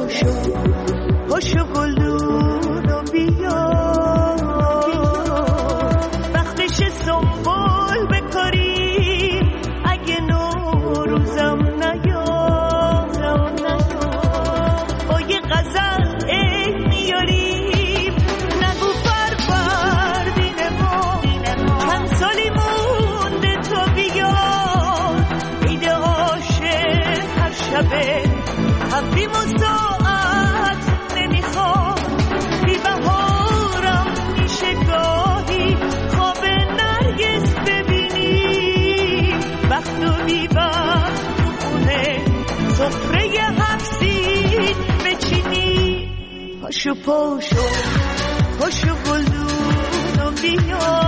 پاشو گلدونو بیا، وقتش سنبول بکاریم اگه نوروزم نیاد، با یه غزل عید میاریم نگو فروردین ما چند سالی مونده تا بیاد، عید عاشق هر شبه حرفیم و ساعت نمیخواد، بی بهارم میشه گاهی خواب نرگس ببینیم، وقت و بی وقت تو خونه سفره هفسید بچینی. پاشو گلدونو بیا،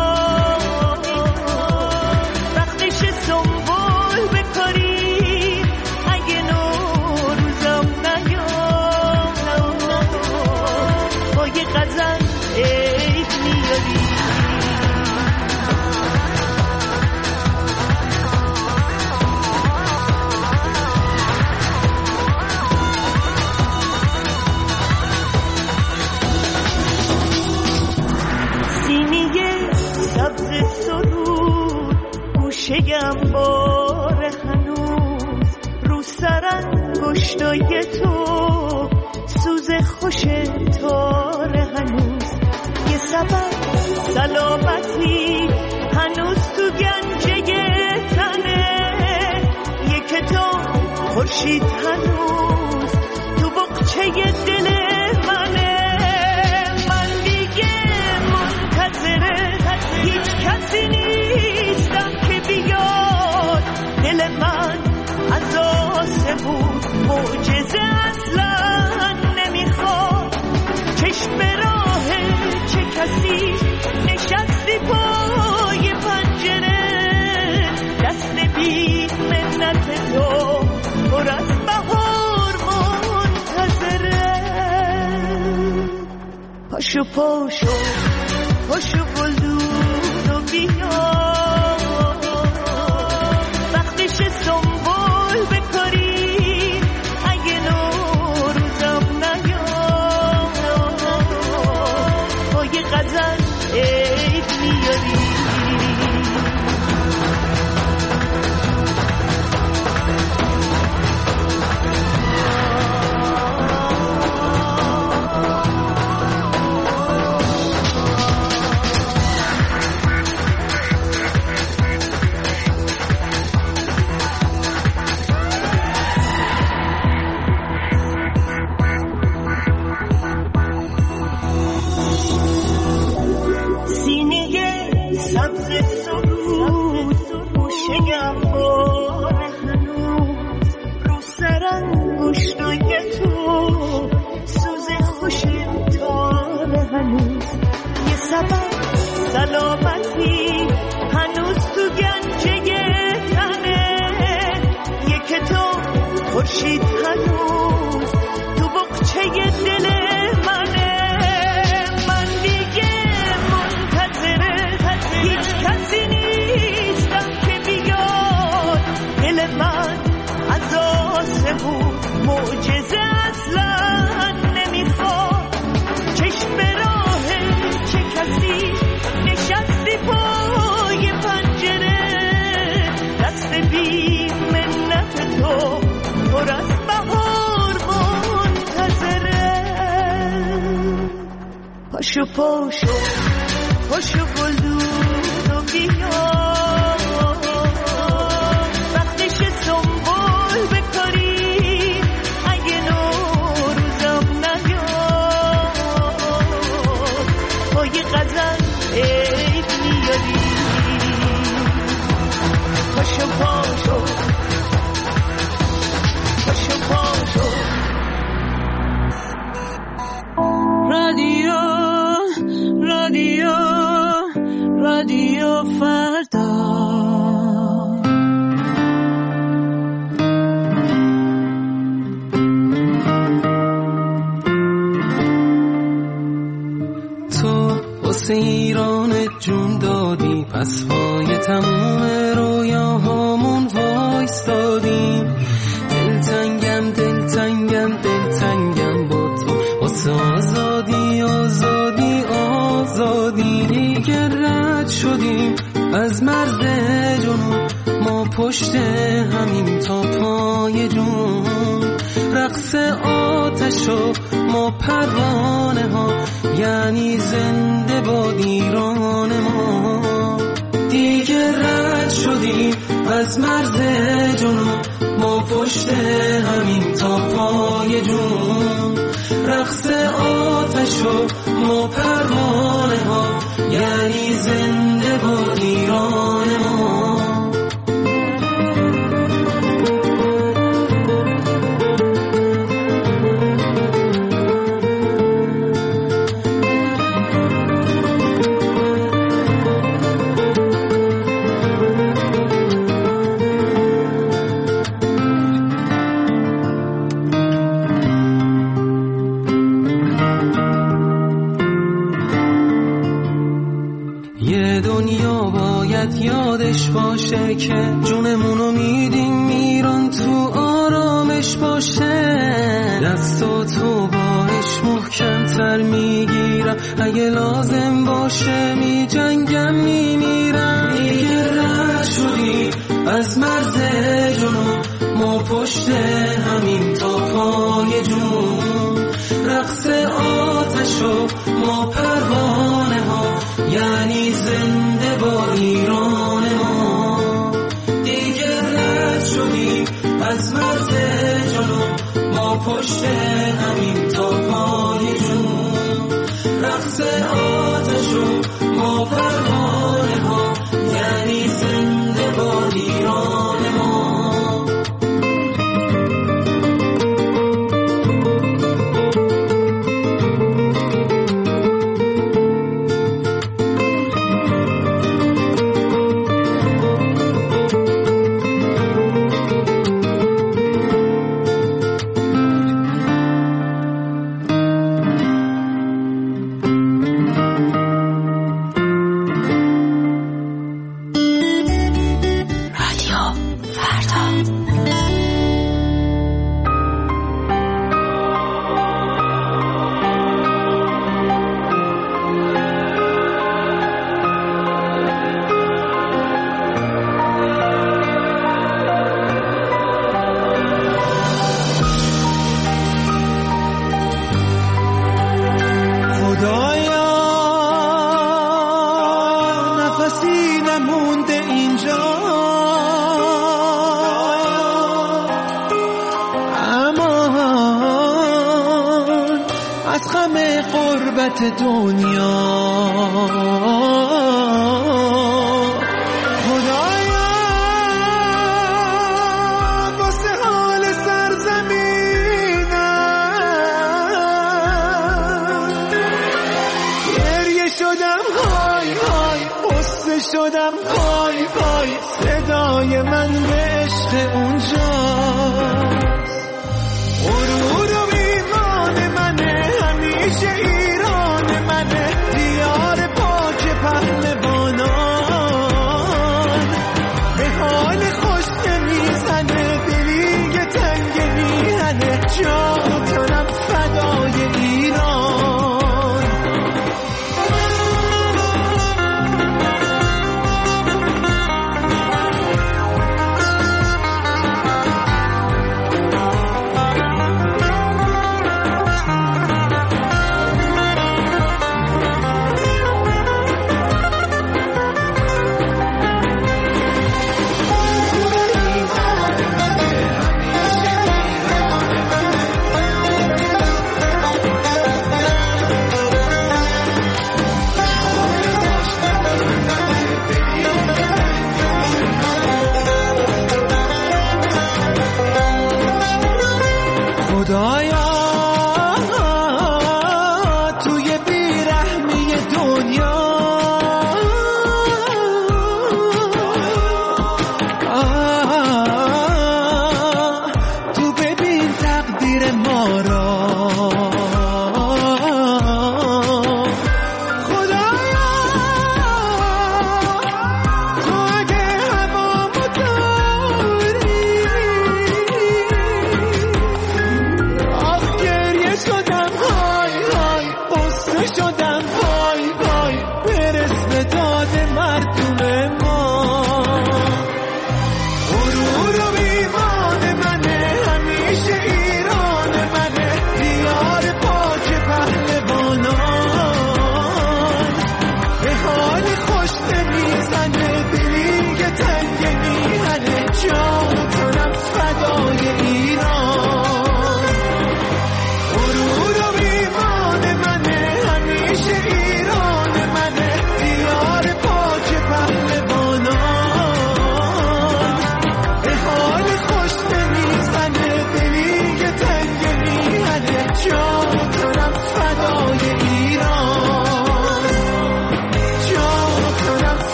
وقتش سنبول بکاریم اگه نوروزم نیاد، با یه غزل عید میاری. گوشه‌ام باره هنوز رو سر انگشتای تو، سوز خوش تاره هنوز، یه سبب سلامتی هنوز تو گنجه تنه، یه کتاب خورشید هنوز تو بقچه دل منه، من دیگه منتظره هیچ کسی نیستم که بیاد، دل من از آسمون معجزه اصلا نمیخواد، چشم به راه چه کسی نشستی پای پنجره، دست بی منت تو پر از بهار منتظره. پاشو گلدونو بیا، وقتش سنبول بکاریم اگه نوروزم نیاد، با یه غزل عید میاری. سلامتی هنوز تو گنجه تنه، یه کتاب خورشید هنوز تو بقچه دل منه، من دیگه منتظره هیچ کسی نیستم که بیاد، دل من از آسمون معجزه اصلا نمیخواد، چشم به راه چه کسی نشستی پای پنجره، دست بی منت تو پر از بهار منتظره. پاشو گلدونو بیا، وقتش سنبول بکاریم اگه نوروزم نیاد، با یه غزل عید میاری. پاشو رادیو فردا. تو واسه ایران جون دادی، پس پای تموم رویاهامون وایستادیم، دلتنگم آزادی دیگه رد شدیم از مرز جنون، ما پشت همین تا پای جون. رقص آتش و ما پروانه ها، یعنی زنده باد ایران ما. دیگه رد شدیم از مرز جنون، ما پشت همین تا پای جون. رقص آتش و ما پروانه ها، یعنی زنده باد ایران ما. یادش باشه که جونمونو میدیم ایران تو آرامش باشه. دستاتو باش محکم‌تر میگیرم، اگه لازم باشه میجنگم میمیرم. دیگه رد شدیم از مرز جنون، ما پشت همین تا پای جون. رقص آتش و ما پروانه ها، یعنی زنده با ایران ما. دیگه رد شدیم از مرز جنون، ما پشت همین تا پای جون. رقص آتش و ما پروانه ها، یعنی زنده با ایران ما. دنیا خدایا واسه حال سرزمینم گریه شدم های های، قصه شدم پای پای. صدای من به عشق اونجاست، غرور و ایمان منه همیشه ایران منه. دیار پاک پهلوانان به حال خوش نمیزنه، دلی که تنگ میهنه. جان کنم فدای ایران.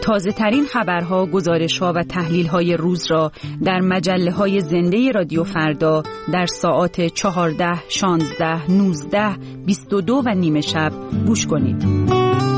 تازه ترین خبرها، گزارش‌ها و تحلیل‌های روز را در مجله‌های زنده رادیو فردا در ساعات 14، 16، 19، 22 و نیم شب گوش کنید.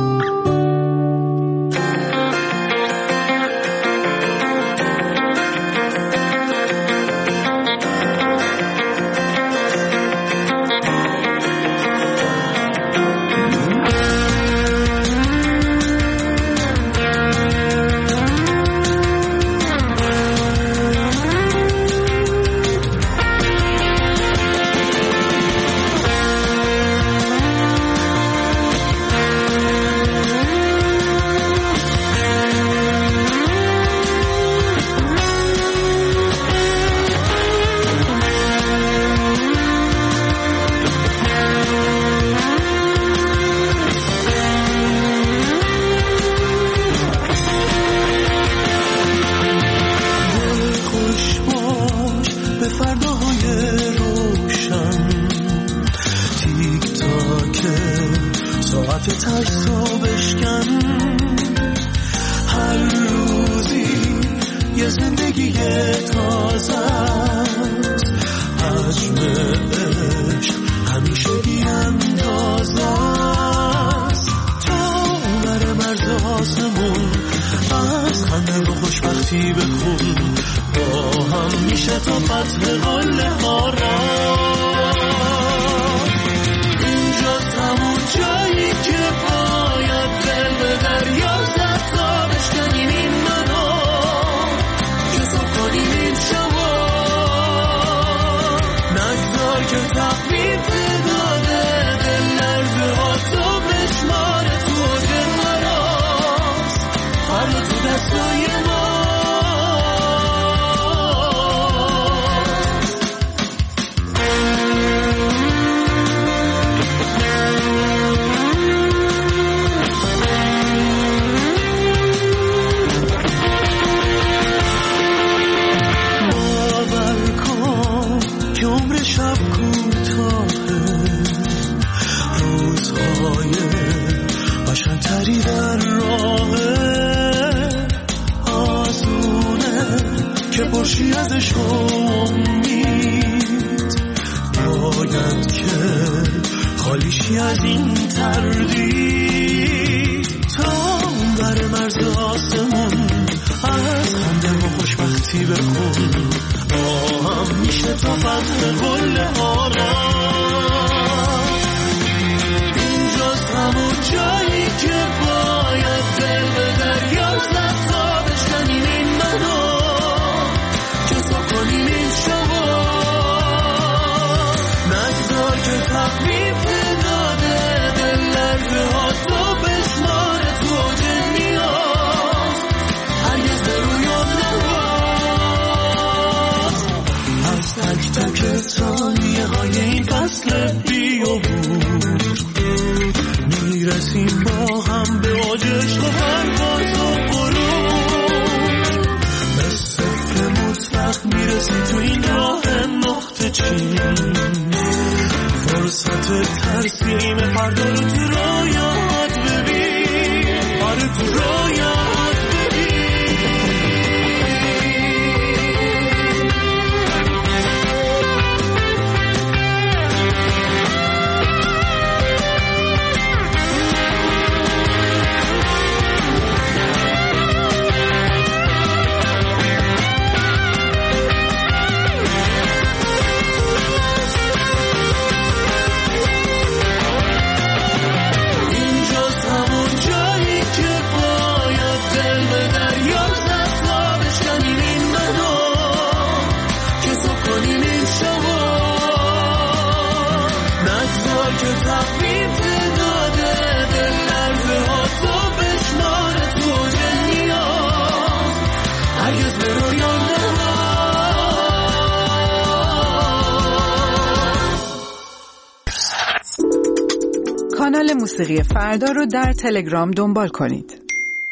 کانال موسیقی فردا رو در تلگرام دنبال کنید.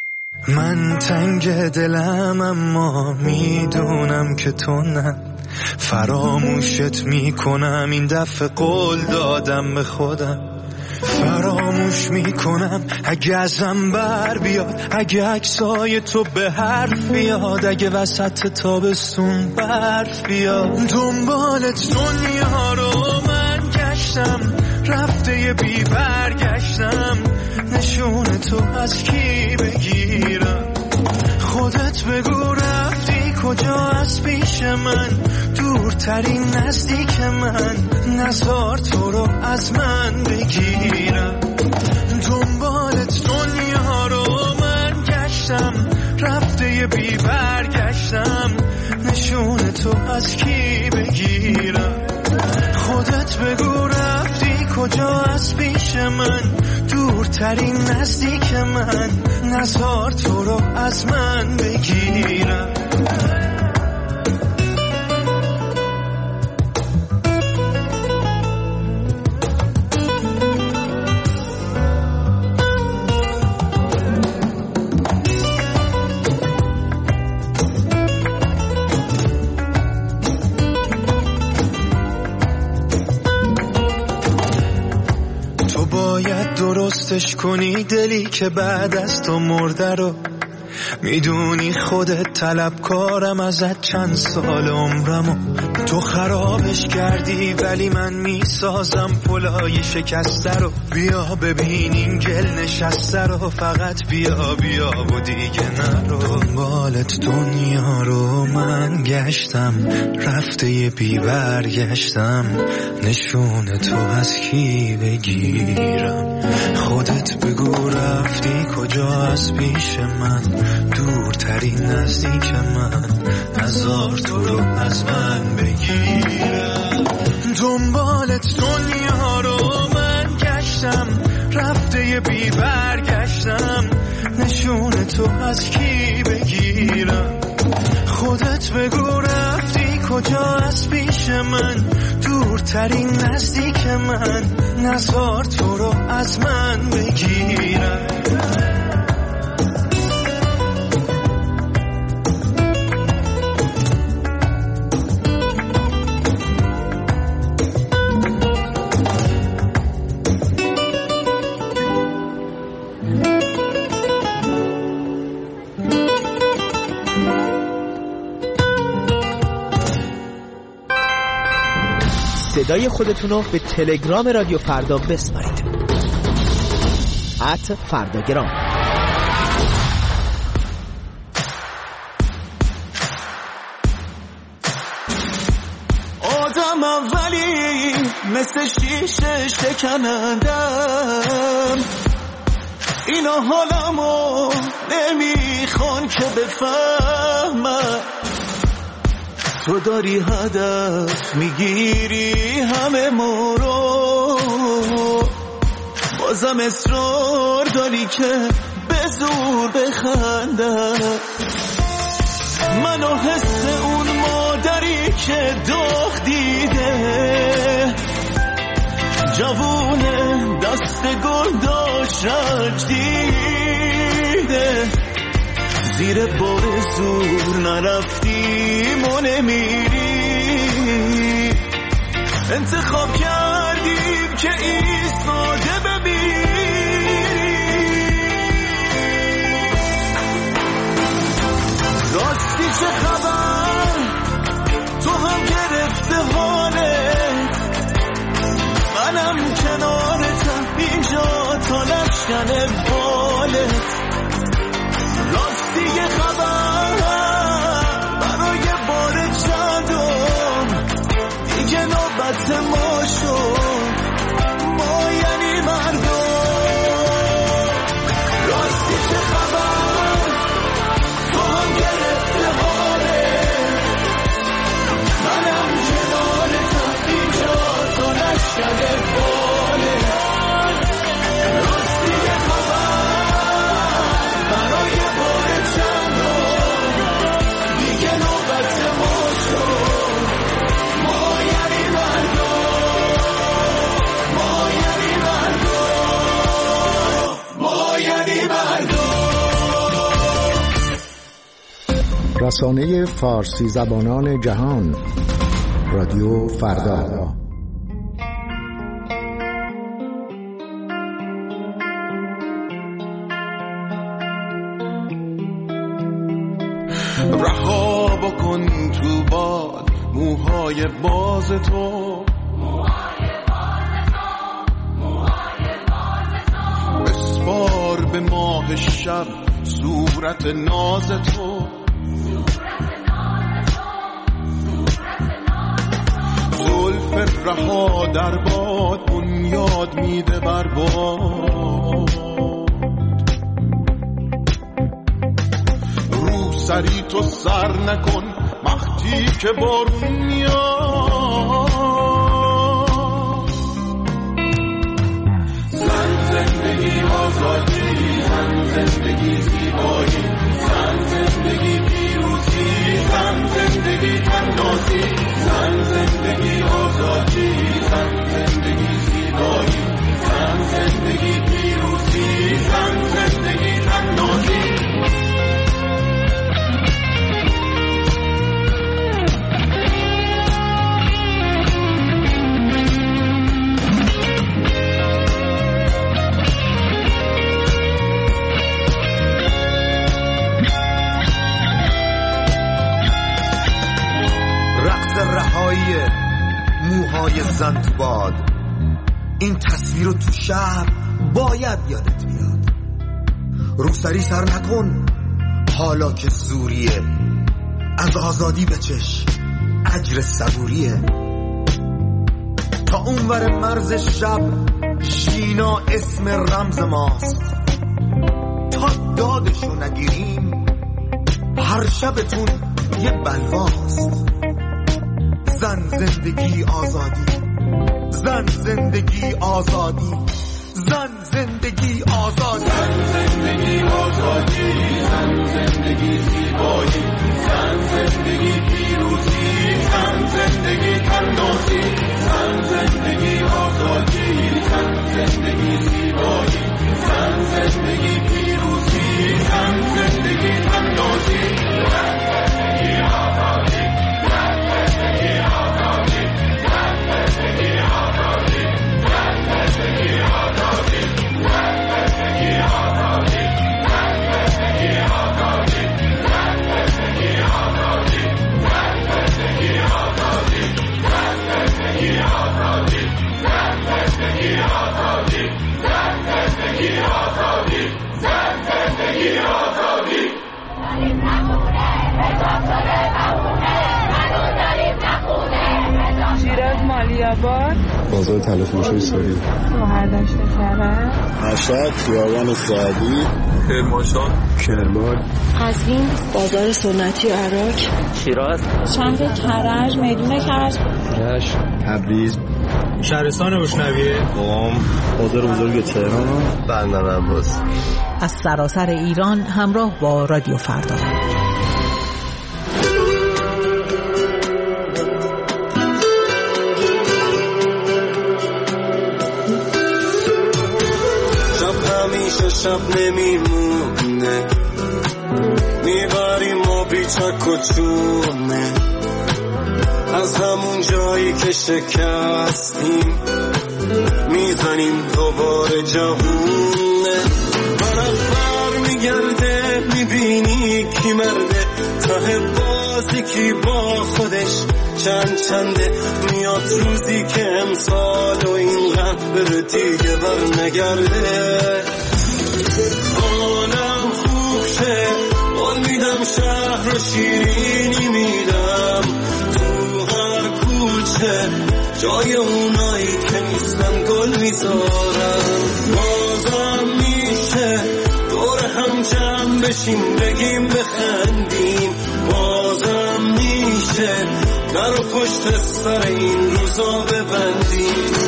من تنگ دلم اما میدونم که تو نه، فراموشت میکنم این دفعه قول دادم به خودم فراموش میکنم اگه ازم بر بیاد، اگه عکسای تو به حرف بیاد، اگه وسط تابستون برف بیاد. دنبالت دنیا رو من گشتم، رفته یه بی برگشتم، نشون تو از کی بگیرم؟ خودت بگو رفتی کجا از پیش من، دورترین نزدیک من، نزار تو رو از من بگیرم. دنبالت دنیا رو من گشتم، رفته یه بی برگشتم، نشون تو از کی بگیرم؟ خودت بگو رفتی کجا از پیش من، دورترین نزدیک من، نزار تو رو از من بگیرم. درستش کنی دلی که بعد از تو مرده رو، میدونی خودت طلبکارم ازت چند سال عمرمو. تو خرابش کردی ولی من میسازم پلای شکسته رو. بیا ببینیم گل نشسته رو، فقط بیا بیا و دیگه نرو. دنبالت دنیا رو من گشتم، رفته یه بی برگشتم، نشون تو از کی بگیرم؟ خودت بگو رفتی کجا از پیش من، دورترین نزدیک من، نزار تو رو از من بگیرم. دنبالت دنیا رو من گشتم، رفته یه بی برگشتم، نشون تو از کی بگیرم؟ خودت بگو رفتی کجا از پیش من، دورترین نزدیک من، نزار تو رو از من بگیرم. صدای خودتون رو به تلگرام رادیو فردا بسپارید. @فرداگرام. آدمم ولی مثل شیشه شکنندم، اینا حالمو نمیخوان که بفهمم. تو داری هدف میگیری همه ما رو، بازم اصرار داری که به زور بخندم. منو حس اون مادری که داغ دیده، جوونه دست گل داشت رنج دیده، زیر بار زور نرفتیم و نمیری. انتخاب کردیم که ایستاده ببینی. راستی چه خبر؟ تو هم گرفته حالت، منم کنارتم اینجا تا لشکن بالت. راستی یه خبر برای بار چندم، دیگه نوبت ما شد، ما یعنی مردم. راستی چه خبر؟ تو هم گرفته حالت، منم کنارتم اینجا تا لشکن بالت. راستی یه خبر برای بار چندم، دیگه نوبت ما شد، ما یعنی مردم، ما یعنی مردم، ما یعنی مردم. رسانه فارسی زبانان جهان، رادیو فردا. رها بکن تو باد موهای باز تو، بسپار به ماه شب صورت ناز تو، زلف رها در باد بنیاد میده بر باد، رو سری تو سر نکن وقتی که بارون میاد، زن زندگی آزادی، زن زندگی زیبایی، زن زندگی پیروزی، زن زندگی تنازی، زن زندگی آزادی، زن زندگی زیبایی، زن زندگی پیروزی، زن زندگی تنازی. موهای زن تو باد، این تصویر رو تو شهر باید یادت بیاد. روسری سر نکن حالا که زوریه، از آزادی بچش اجر صبوریه. تا اونور مرز شب ژینا اسم رمز ماست، تا دادشو نگیریم هر شبتون یه بلواست. زن زندگی آزادی، زن زندگی آزادی، زن زندگی آزادی، زن زندگی آزادی، زن زندگی زیبایی، زن زندگی پیروزی، زن زندگی تنازی، زن زندگی آزادی، زن زندگی زیبایی، زن زندگی پیروزی، زن زندگی تنازی. شیراز مالیاباد، بازار تلفروشی ساری، شهردشت کرج، مشهد خیابان سعدی، کرمانشاه، کرمان، قزوین، بازار سنتی عراق، شیراز، شهر کرج، میدون کرج، رشت، تبریز، شهرستان بشنویه، قم، بازار بزرگ تهران، بندر عباس. از سراسر ایران همراه با رادیو فردا. شب نمیمونه، میبریم و بیچک و چونه، از همون جایی که شکستیم میزنیم دوباره جهونه. برق میگرده میبینی کی مرده، ته بازی کی با خودش چنده. میاد روزی که امسال و اینقدر بره دیگه بر نگرده. حالم خوب شه، قول میدم شهر رو شیرینی میدم، تو هر کوچه جای اونایی که نیستن گل میذارم. بازم میشه دور هم جمع بشیم بگیم بخندیم، بازم میشه در و پشت سر این روزا ببندیم.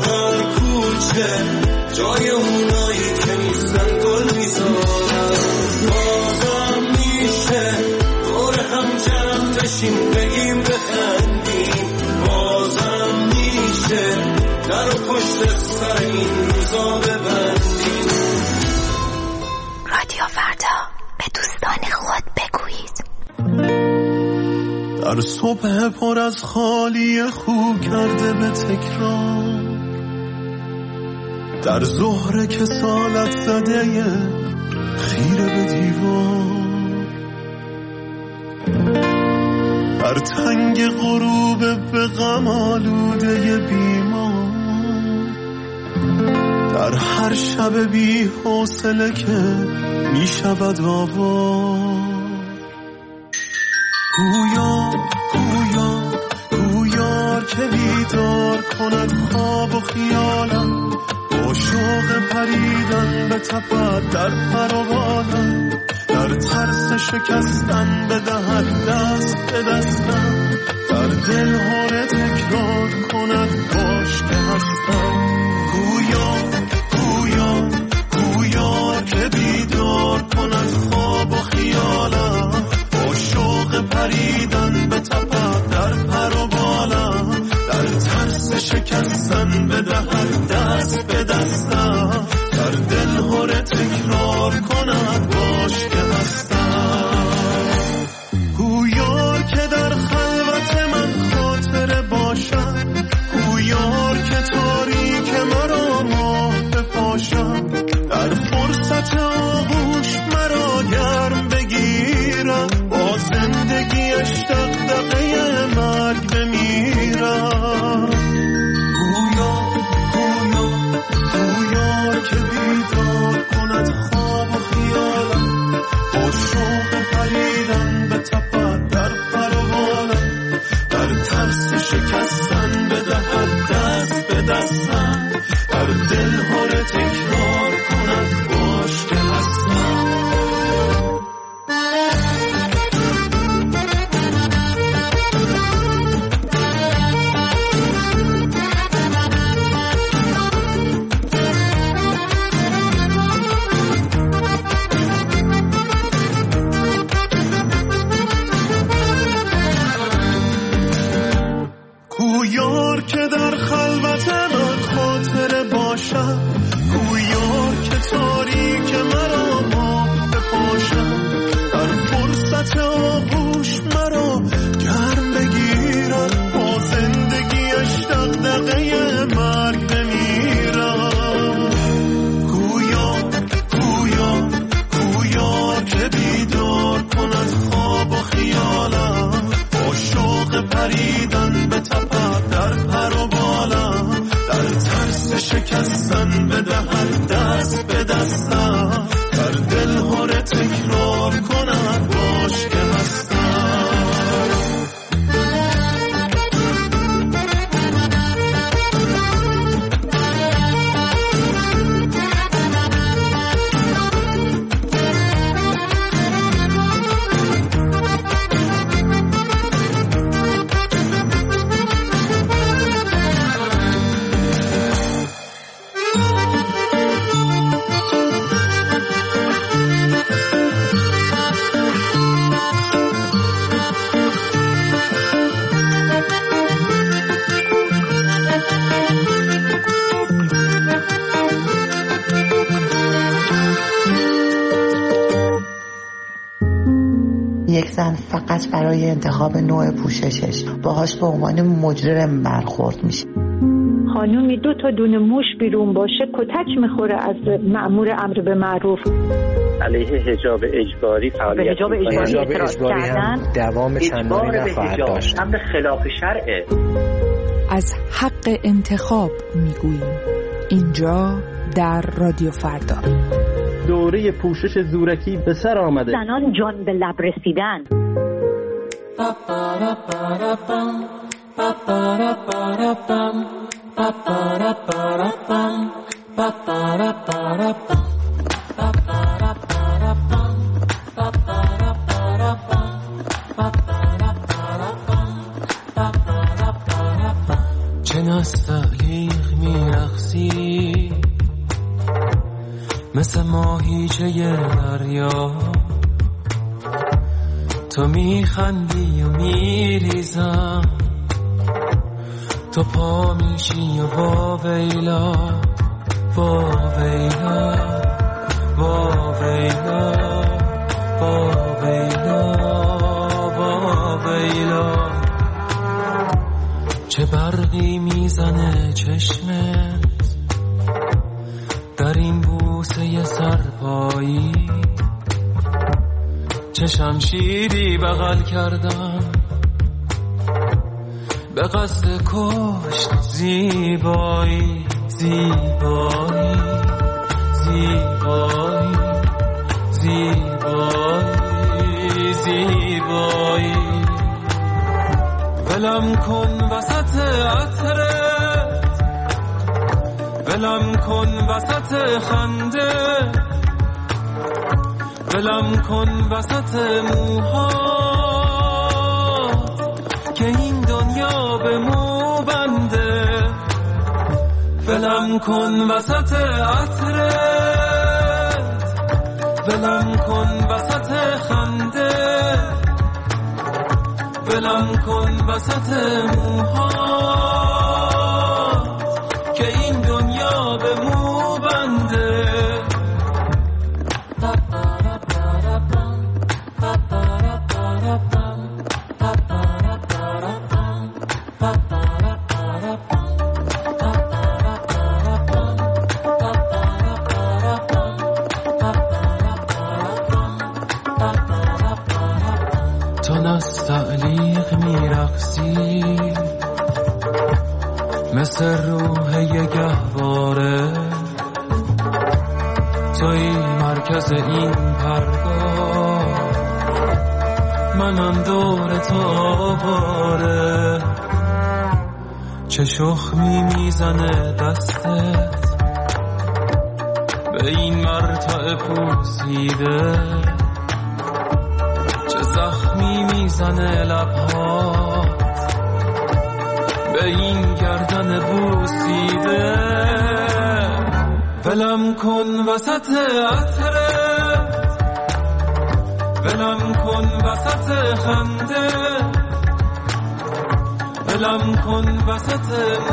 جای اونایی که نیستن گل میذارم. پشت سر این روزا ببندیم. رادیو فردا، به دوستان خود بگویید. در صبح پر از خالی خو کرده به تکرار، در ظهر کسالت زده خیره به دیوار، در تنگ غروب به غم آلوده بیمار، در هر شب بی حوصله که می شود آوار. گویا که بیدار کند خواب و خیالم، با شوق پریدن به تپد در پر و بالم، در ترس شکستن بدهد دست به دستم، در دل هره تکرار کند باش که هستم. گویا که بیدار کند خواب و خیالم، با شوق پریدن به تپد در پر و بالم، در ترس شکستن بدهد دست به دستم، در دل هره تکرار کند باش که هستم. گویار که در خلوت من خاطره باشم، گویار که تاریک مرا ماه بپاشم، در فرصت آغوش مرا گرم بگیرم، با زندگیش دغدغه مرگ بمیرم. گویا که بیدار کند خواب و خیالم، با شوق پریدن به تپد در پر و بالم، در ترس شکستن بدهد دست به دستم، در دل هره تکرار کند باش که هستم. گویار که در خلوت من خاطره باشم، گویار که تاریک مرا ماه بپاشم، در فرصت آغوش مرا گرم بگیرم، با زندگیش دغدغه مرگ بمیرم. گویا که بیدار کند خواب و خیالم، با شوق پریدن به تپد در پر و بالم، در ترس شکستن بدهد دست به دستم، در دل هره تکرار کند باش که هستم. یک زن فقط برای انتخاب نوع پوششش باهاش به عنوان مجرم برخورد میشه. خانومی 2 تا دونه موش بیرون باشه کتک میخوره از مأمور امر به معروف. علیه حجاب اجباری فعالیت حجاب اجباری هم دوام چندانی نخواهد داشت. امر خلاف شرعه. از حق انتخاب میگوییم اینجا در رادیو فردا. دوره پوشش زورکی به سر آمده. زنان جان به لب رسیدن. چه نستعلیق میرقصی مثل ماهیچه دریا، تو میخندی و میریزم تو پا میشی و با ویلا با ویلا با ویلا با ویلا با ویلا چه برقی میزنه چشمت در این بوسه سرپایی، چه شمشیری بغل کردم به قصد کشت زیبایی زیبایی زیبایی زیبایی زیبایی ولم کن وسط عطرت، ولم کن وسط خنده، ولم کن وسط موهات که این دنیا به مو بنده، ولم کن وسط عطرت، ولم کن وسط خنده، ولم کن وسط موهات که این دنیا به مو بنده. تو نستعلیق میرقصی مثل روح یه گهواره، توی مرکز این پرگاه، منم دور تو آواره، چه شخمی میزنه دستت به این مرتع پوسیده، چه زخمی میزنه لبهات به این گردن بوسیده، ولم کن وسط عطرت، ولم کن وسط خنده، ولم کن وسط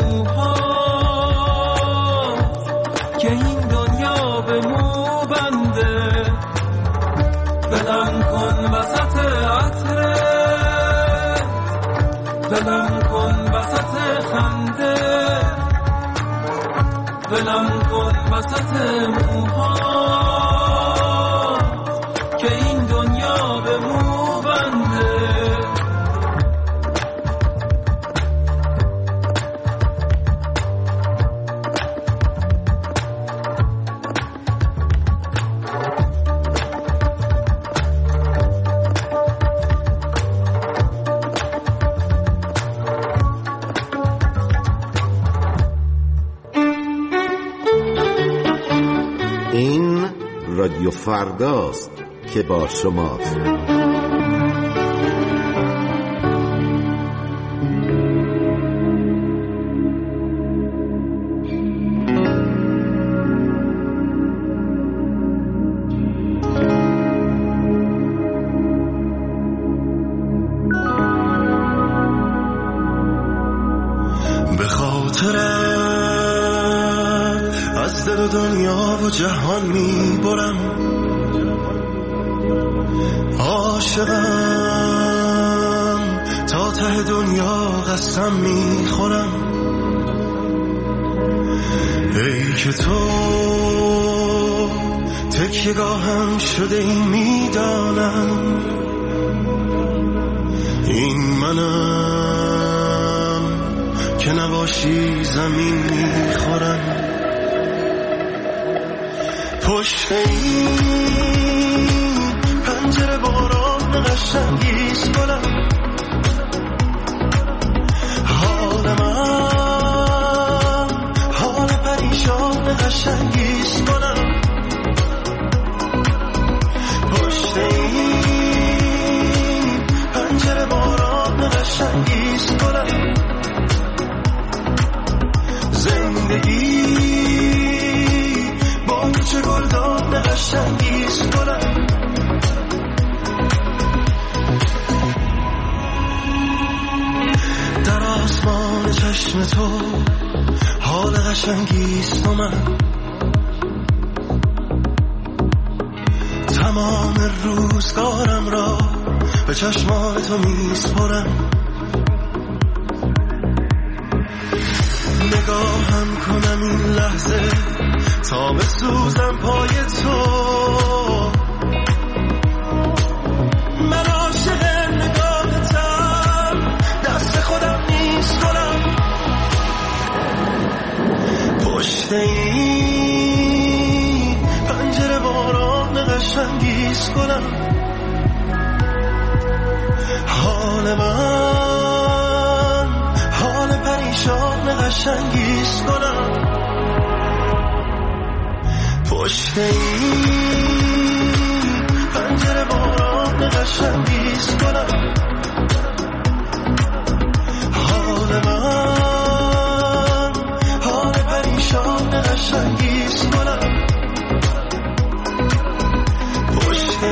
موهات که این دنیا به مو بنده، ولم کن وسط عطرت، ولم کن وسط خنده، ولم کن وسط موهات که این دنیا به مو بنده. این رادیو فرداست که با شماست. به خاطرت از دل و دنیا و جهان میبرم، عاشقم تا ته دنیا قسم میخورم، ای که تو تکیه‌گاهم شده این میدانم، این منم که نباشی زمین میخورم، پشت این پنجره باران قشنگیست گلم، حال من حال پریشان قشنگیست گلم، پشت این پنجره باران قشنگیست گلم، زندگی با چه گلدان قشنگیست گلم، چشم تو حال قشنگیست و من تمام روزگارم را به چشمان تو میسپرم. نگاهم کنم این لحظه تا بسوزم پای تو. من عاشق نگاهتم، دست خودم نیست کنم. پشت این پنجره باران قشنگیست کنم. حال من حال پریشان قشنگیست کنم. پشت این پنجره باران قشنگیست کنم. حال من حال پریشان قشنگیست کنم. پشت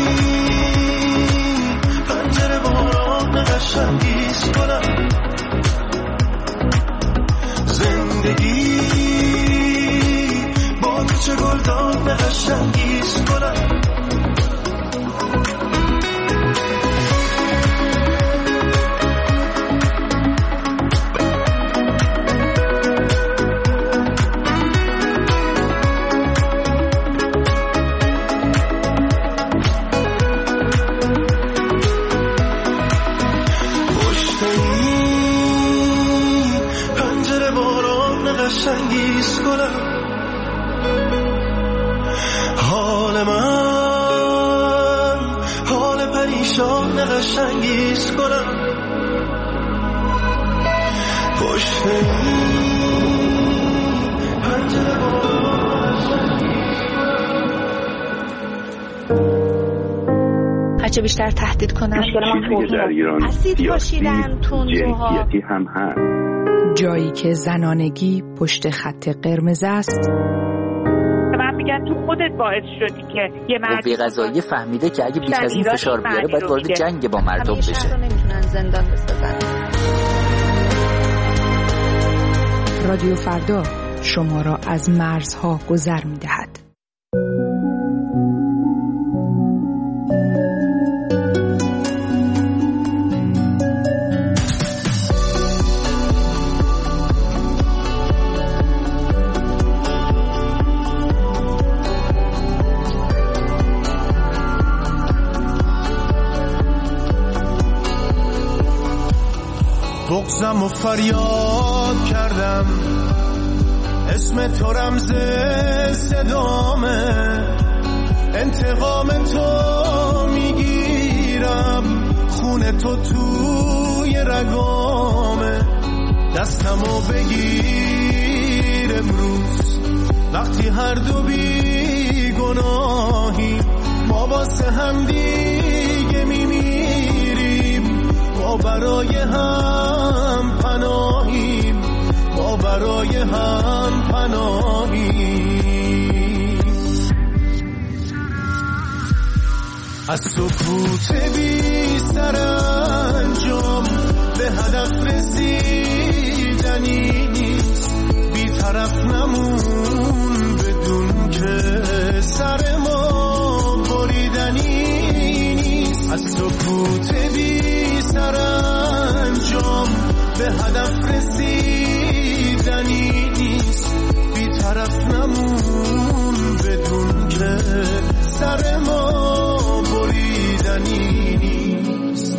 این پنجره باران قشنگیست کنم. زندگی با تو چه گلدان قشنگیست کنم. قشنگیست کنم. حال من حال پریشان قشنگیست کنم. پشت پنجره هرچه بیشتر تهدید کنن چیزی که در ایران اسید پاشیدن جنسیتی هم هست. جایی که زنانگی پشت خط قرمز است. من میگن تو خودت باعث شدی که یه مرد قوه قضاییه فهمیده که اگه بیش از این فشار بیاره باید وارد جنگ با مردم بشه. نمیتونن زندان بسازن. رادیو فردا شما را از مرزها گذر میدهد. بغضم و فریاد کردم، اسم تو رمز صدامه، انتقام تو میگیرم، خون تو توی رگامه، دستمو بگیر امروز وقتی هر دو بی گناهی ما واسه هم دیگه میمیریم، ما برای هم پناهیم، ما برای هم پناهیم. از سکوت بی سرانجام به هدف رسیدنی نیست، بی طرف نمون بدون که سر ما بریدنی نیست. از سکوت بی سرانجام به هدف رسیدنی نیست، بی طرف نمون بدون که سر ما بریدنی نیست.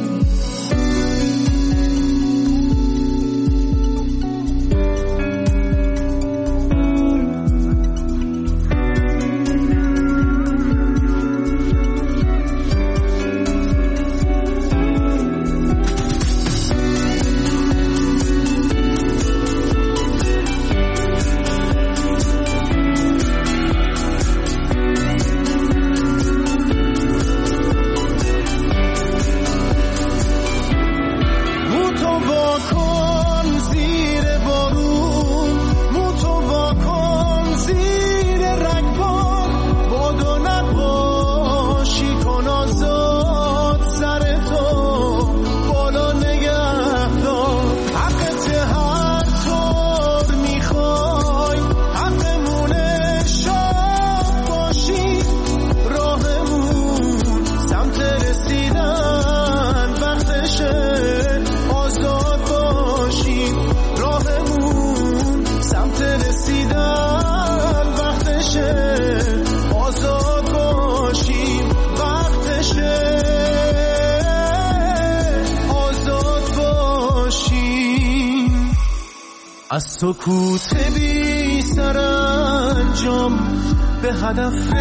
رسیدن وقتشه، آزاد باشیم راهمون سمت رسیدن وقتشه، آزاد باشیم وقتشه، آزاد باشیم. از سکوت بی سرانجام به هدف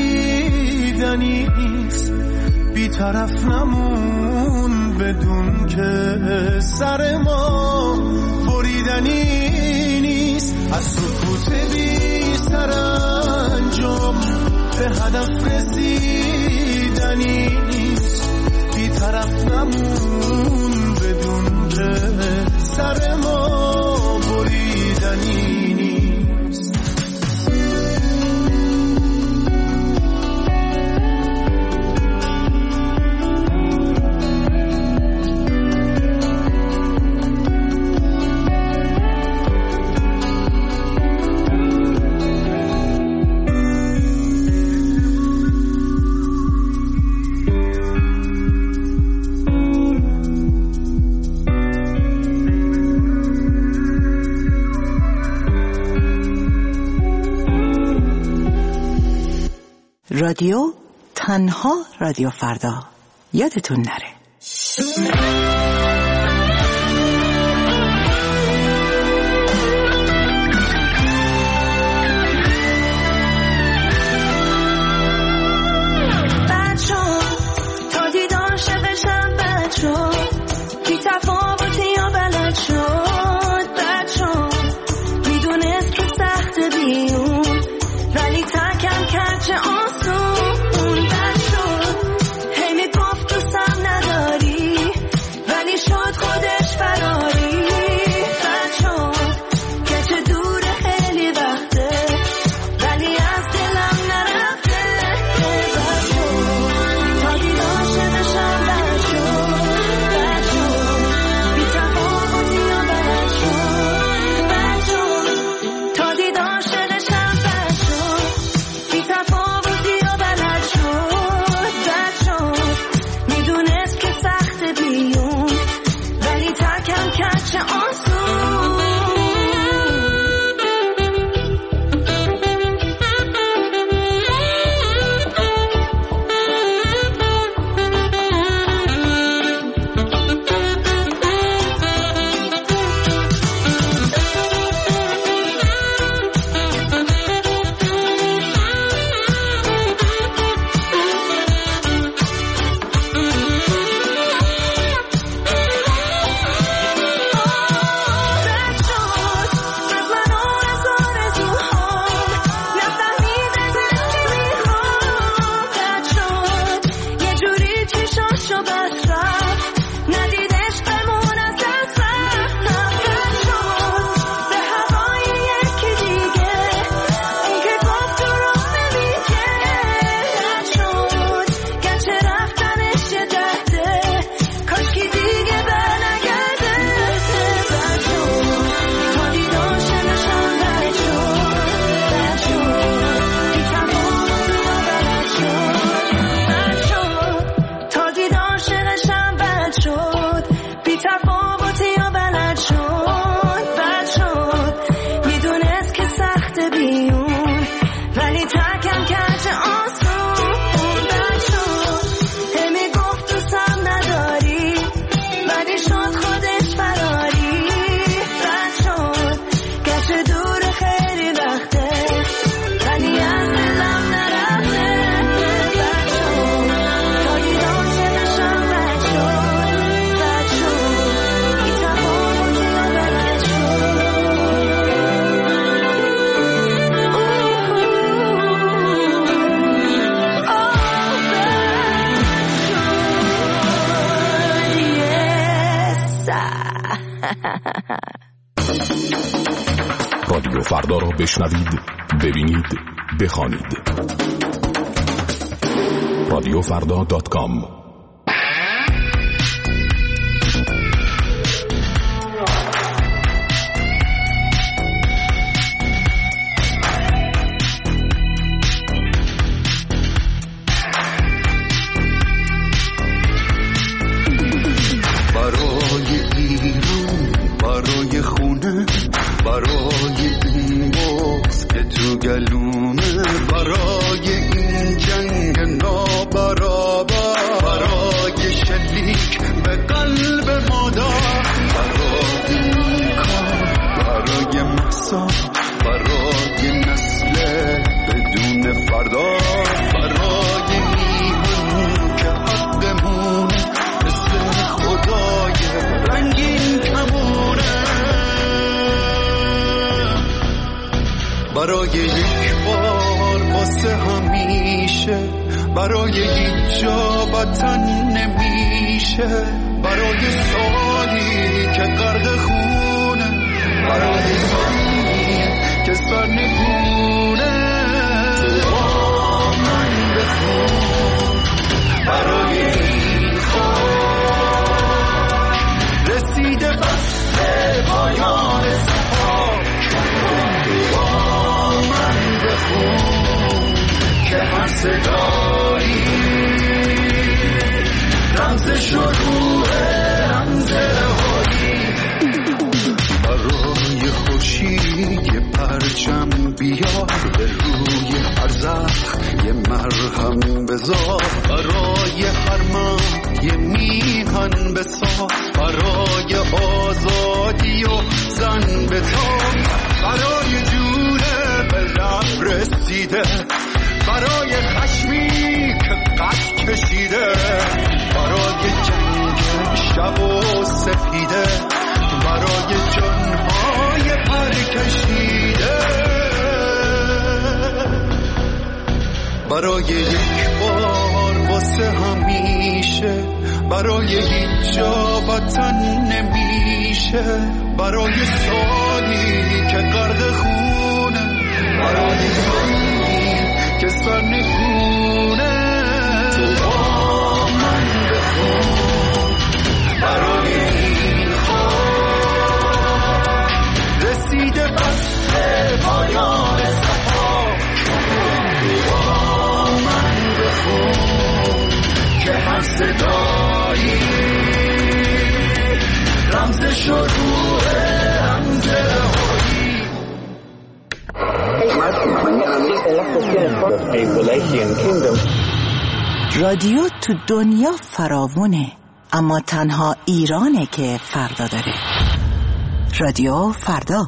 رسیدنیست، بی طرف نمون بدون که سر ما بریدنی نیست. از سکوت بی سرانجام به هدف رسیدنی نیست، بی طرف نمون بدون که سر ما بریدنی نیست. رادیو تنها رادیو فردا، یادتون نره. رادیو فردا را بشنوید، ببینید، بخوانید. radiofrda.com گلومه برای این جنگ نابرابر، برای شلیک به قلب مادر، برای این کار، برای محسا، برای نسل بدون فردا، برای میهن که حقمون مثل خدای رنگین کمونه، برای یک بار واسه همیشه، برای هیچ جا وطن نمیشه، برای سالی که غرق خونه، برای سالی که سر نگونه، با من بخون برای این خواهد رسیده بسته پایان سپاه، با من بخون که هر صدایی رمز شروع رمز رهایی، برای خورشید یه پرچم بیار، به روی هر زخم یه مرهم بذار، برای هر مرد یه میهن بساز، برای آزادی و زن بتاب، برای جونه به لب رسیده، برای خشمی که قد کشیده، برای جنگ شب و سپیده، برای جنهای پر کشیده، برای یک بار واسه همیشه، برای هیچ جا وطن نمیشه، برای سالی که غرق خونه، برای سالی که سر نگونه، تو با من بخون برای این خواهد رسیده بسته پایان سپاه، با من بخون که هر صدایی رمز شروع رمز رهایی. رادیو تو دنیا فراوونه، اما تنها ایرانه که فردا داره. رادیو فردا.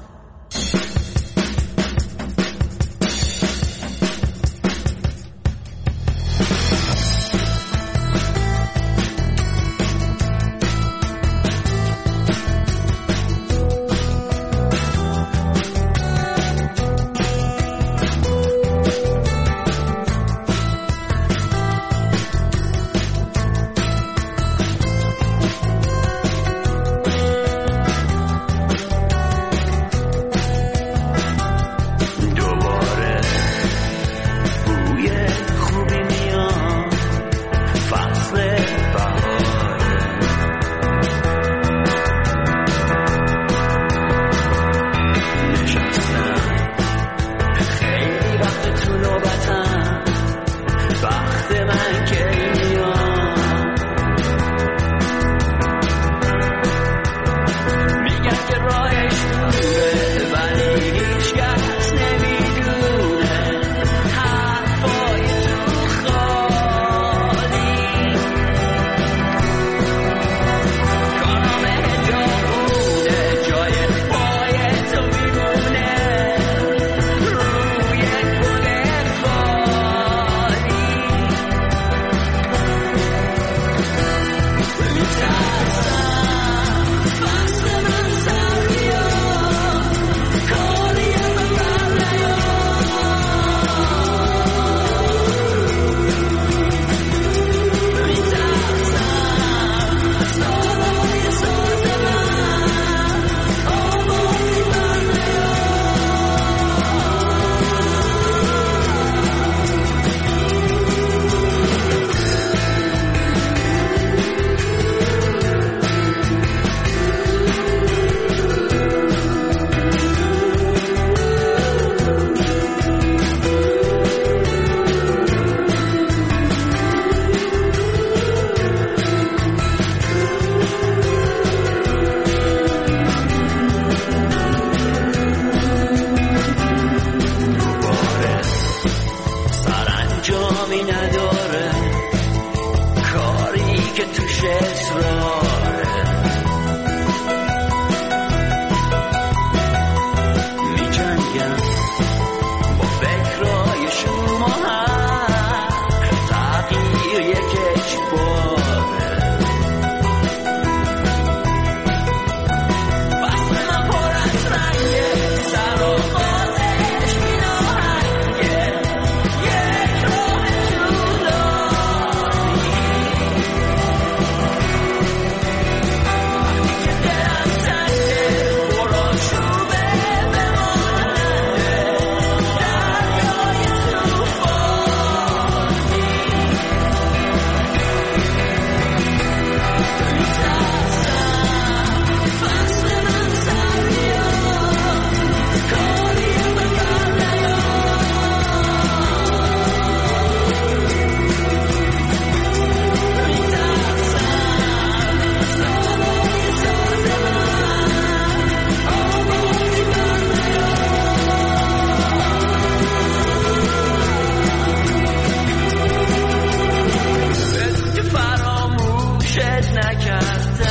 نکردم